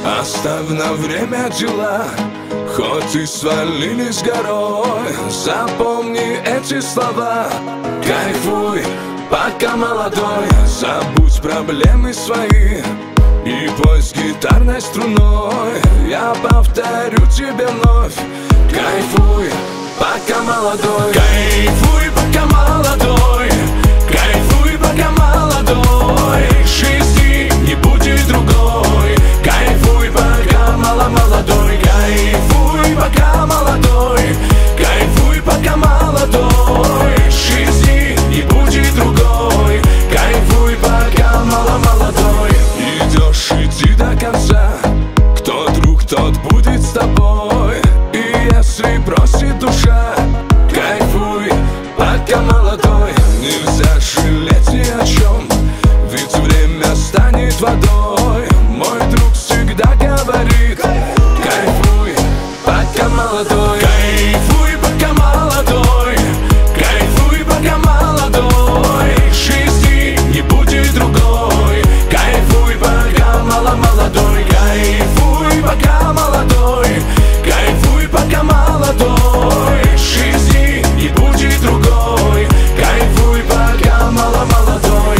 Оставь на время дела, хоть и свалились горой. Запомни эти слова: кайфуй, пока молодой. Забудь проблемы свои и пой с гитарной струной. Я повторю тебе вновь: кайфуй, пока молодой. Кайфуй, пока молодой. Кайфуй, пока молодой. Жизни не будет другой. Кайфуй, пока молодой. Кайфуй, пока молодой. Кайфуй, пока молодой. Жизни не будет другой. Кайфуй, пока молодой. Идешь, иди до конца. Кто друг, тот будет с тобой. И если просит душа, кайфуй, пока молодой. Нельзя жалеть ни о чем, ведь время станет водой. Мой друг всегда говорит: кайфуй, пока молодой. Кайфуй, пока молодой. Кайфуй, пока молодой. Жизни не будет другой. Кайфуй, пока молодой. Кайфуй, пока молодой. Кайфуй, пока молодой. Жизни не будет другой. Кайфуй, пока молодой.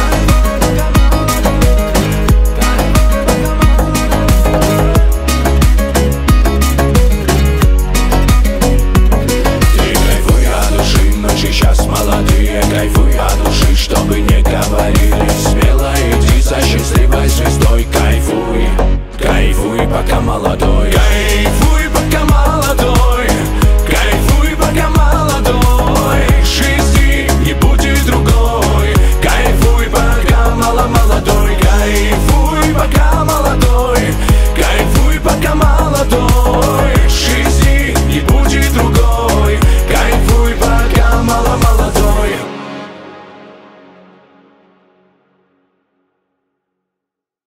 Ты кайфуй от души, мы сейчас молодые. Кайфуй от души, чтобы не говорили. Смело иди за счастливой звездой. Кайфуй, кайфуй, пока молодой. Кайфуй, пока молодой. Кайфуй, пока молодой. Жизни не будет другой. Кайфуй, пока молодой. Кайфуй.